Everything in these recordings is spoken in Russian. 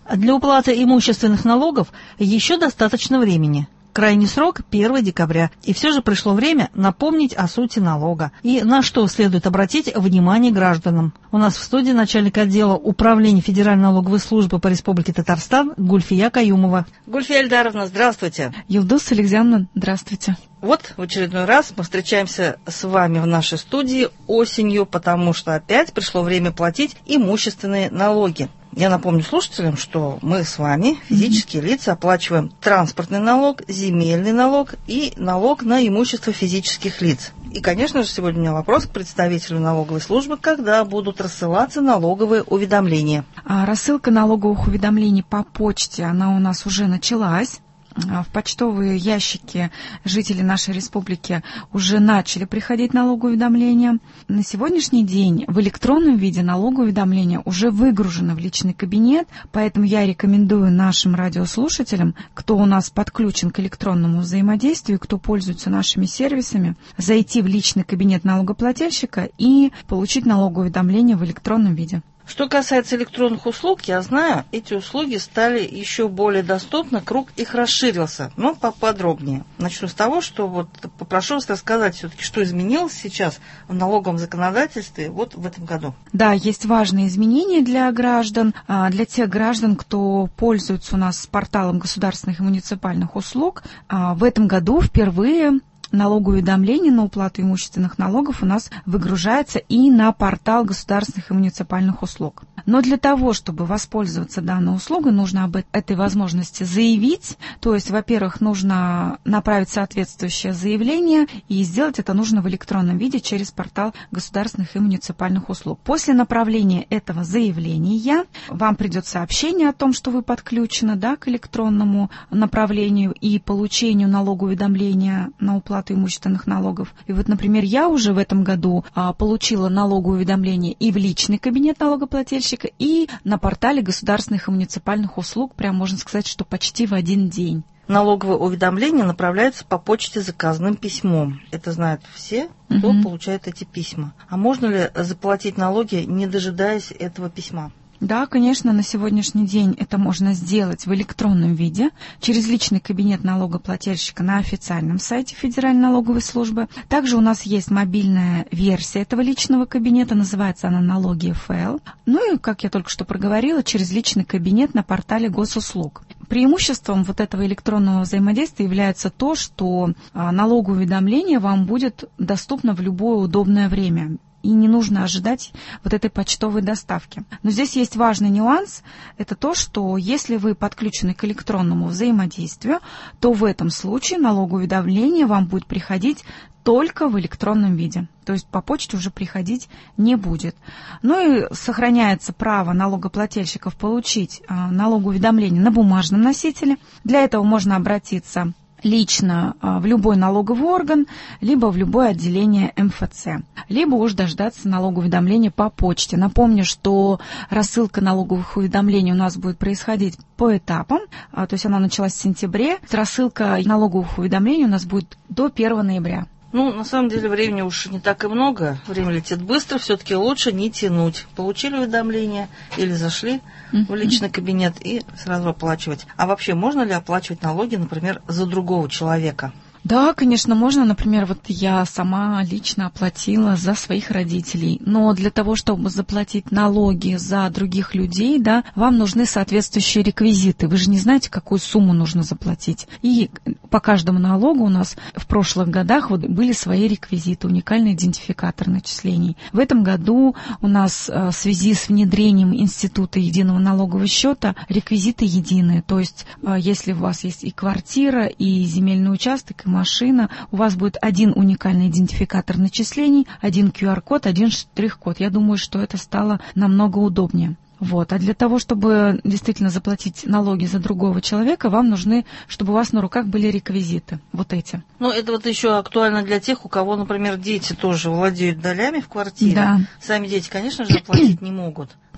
Для уплаты имущественных налогов еще достаточно времени. Крайний срок – 1 декабря. И все же пришло время напомнить о сути налога и на что следует обратить внимание гражданам. У нас в студии начальник отдела управления Федеральной налоговой службы по Республике Татарстан Гульфия Каюмова. Гульфия Эльдаровна, здравствуйте. Юлдус Александровна, здравствуйте. Вот в очередной раз мы встречаемся с вами в нашей студии осенью, потому что опять пришло время платить имущественные налоги. Я напомню слушателям, что мы с вами, физические лица, оплачиваем транспортный налог, земельный налог и налог на имущество физических лиц. И, конечно же, сегодня у меня вопрос к представителю налоговой службы, когда будут рассылаться налоговые уведомления. Рассылка налоговых уведомлений по почте, она у нас уже началась. В почтовые ящики жители нашей республики уже начали приходить налоговые уведомления. На сегодняшний день в электронном виде налоговые уведомления уже выгружены в личный кабинет, поэтому я рекомендую нашим радиослушателям, кто у нас подключен к электронному взаимодействию, кто пользуется нашими сервисами, зайти в личный кабинет налогоплательщика и получить налоговое уведомление в электронном виде. Что касается электронных услуг, я знаю, эти услуги стали еще более доступны, круг их расширился. Но поподробнее. Начну с того, что попрошу вас рассказать все-таки, что изменилось сейчас в налоговом законодательстве в этом году. Да, есть важные изменения для граждан, для тех граждан, кто пользуется у нас порталом государственных и муниципальных услуг. В этом году впервые налоговое уведомление на уплату имущественных налогов у нас выгружается и на портал государственных и муниципальных услуг. Но для того, чтобы воспользоваться данной услугой, нужно об этой возможности заявить. То есть, во-первых, нужно направить соответствующее заявление, и сделать это нужно в электронном виде через портал государственных и муниципальных услуг. После направления этого заявления вам придет сообщение о том, что вы подключены, к электронному направлению и получению налогового уведомления на уплату имущественных налогов. И например, я уже в этом году получила налоговое уведомление и в личный кабинет налогоплательщика, и на портале государственных и муниципальных услуг, прям можно сказать, что почти в один день. Налоговые уведомления направляются по почте заказным письмом. Это знают все, кто получает эти письма. А можно ли заплатить налоги, не дожидаясь этого письма? Да, конечно, на сегодняшний день это можно сделать в электронном виде через личный кабинет налогоплательщика на официальном сайте Федеральной налоговой службы. Также у нас есть мобильная версия этого личного кабинета, называется она «Налоги ФЛ». Ну и, как я только что проговорила, через личный кабинет на портале госуслуг. Преимуществом этого электронного взаимодействия является то, что налоговое уведомление вам будет доступно в любое удобное время. И не нужно ожидать этой почтовой доставки. Но здесь есть важный нюанс. Это то, что если вы подключены к электронному взаимодействию, то в этом случае налоговое уведомление вам будет приходить только в электронном виде. То есть по почте уже приходить не будет. Ну и сохраняется право налогоплательщиков получить налоговое уведомление на бумажном носителе. Для этого можно обратиться лично в любой налоговый орган, либо в любое отделение МФЦ, либо уж дождаться налогового уведомления по почте. Напомню, что рассылка налоговых уведомлений у нас будет происходить по этапам, то есть она началась в сентябре. Рассылка налоговых уведомлений у нас будет до 1 ноября. На самом деле времени уж не так и много, время летит быстро, все-таки лучше не тянуть. Получили уведомление или зашли в личный кабинет и сразу оплачивать. А вообще можно ли оплачивать налоги, например, за другого человека? Да, конечно, можно. Например, я сама лично оплатила за своих родителей. Но для того, чтобы заплатить налоги за других людей, вам нужны соответствующие реквизиты. Вы же не знаете, какую сумму нужно заплатить. И по каждому налогу у нас в прошлых годах были свои реквизиты, уникальный идентификатор начислений. В этом году у нас в связи с внедрением Института единого налогового счета реквизиты единые. То есть, если у вас есть и квартира, и земельный участок, и машина, у вас будет один уникальный идентификатор начислений, один QR-код, один штрих-код. Я думаю, что это стало намного удобнее. А для того, чтобы действительно заплатить налоги за другого человека, вам нужны, чтобы у вас на руках были реквизиты. Эти. Это еще актуально для тех, у кого, например, дети тоже владеют долями в квартире. Да. Сами дети, конечно же, оплатить не могут.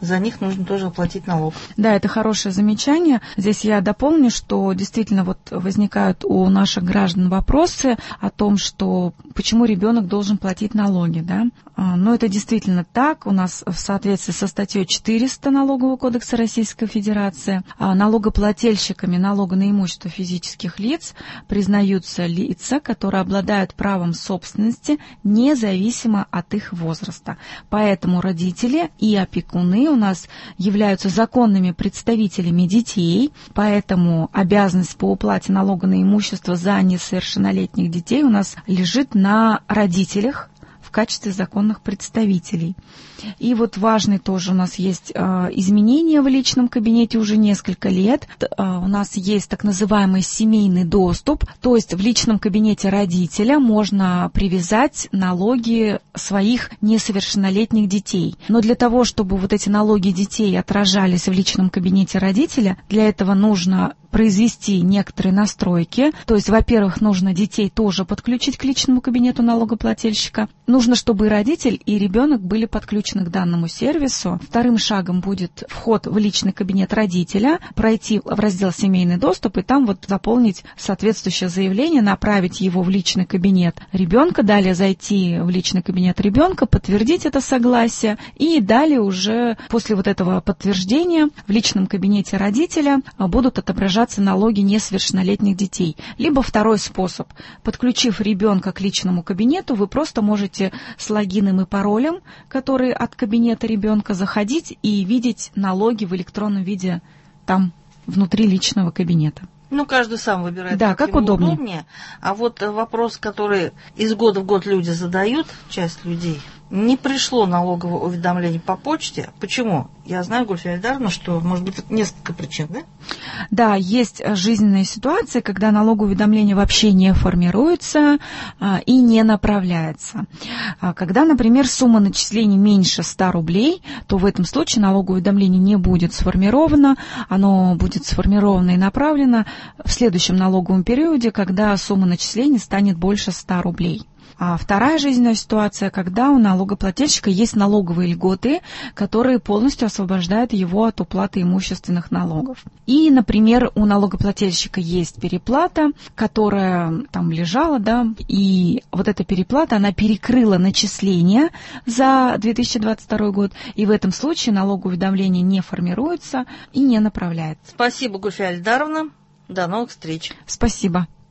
за них нужно тоже оплатить налог. Да, это хорошее замечание. Здесь я дополню, что действительно вот возникают у наших граждан вопросы о том, что почему ребенок должен платить налоги, да? Но это действительно так. У нас в соответствии со статьей 400 Налогового кодекса Российской Федерации налогоплательщиками налога на имущество физических лиц признаются лица, которые обладают правом собственности независимо от их возраста. Поэтому родители и опекуны у нас являются законными представителями детей, поэтому обязанность по уплате налога на имущество за несовершеннолетних детей у нас лежит на родителях в качестве законных представителей. И вот важный тоже у нас есть изменения в личном кабинете уже несколько лет. У нас есть так называемый семейный доступ, то есть в личном кабинете родителя можно привязать налоги своих несовершеннолетних детей. Но для того, чтобы вот эти налоги детей отражались в личном кабинете родителя, для этого нужно произвести некоторые настройки. То есть, во-первых, нужно детей тоже подключить к личному кабинету налогоплательщика. Нужно, чтобы и родитель, и ребенок были подключены к данному сервису. Вторым шагом будет вход в личный кабинет родителя, пройти в раздел «Семейный доступ» и там вот заполнить соответствующее заявление, направить его в личный кабинет ребенка, далее зайти в личный кабинет ребенка, подтвердить это согласие, и далее уже после вот этого подтверждения в личном кабинете родителя будут отображаться налоги несовершеннолетних детей. Либо второй способ. Подключив ребенка к личному кабинету, вы просто можете с логином и паролем, который от кабинета ребенка, заходить и видеть налоги в электронном виде там, внутри личного кабинета. Ну, каждый сам выбирает, да, как ему удобнее. А вот вопрос, который из года в год люди задают, часть людей, не пришло налоговое уведомление по почте. Почему? Я знаю, Гульфия Айдаровна, что, может быть, несколько причин, да? Да, есть жизненные ситуации, когда налоговое уведомление вообще не формируется и не направляется. Когда, например, сумма начислений меньше 100 рублей, то в этом случае налоговое уведомление не будет сформировано, оно будет сформировано и направлено в следующем налоговом периоде, когда сумма начислений станет больше 100 рублей. А вторая жизненная ситуация, когда у налогоплательщика есть налоговые льготы, которые полностью освобождают его от уплаты имущественных налогов. И, например, у налогоплательщика есть переплата, которая там лежала, да, и вот эта переплата, она перекрыла начисления за 2022 год, и в этом случае налоговое уведомление не формируется и не направляется. Спасибо, Гульфия Айдаровна. До новых встреч. Спасибо.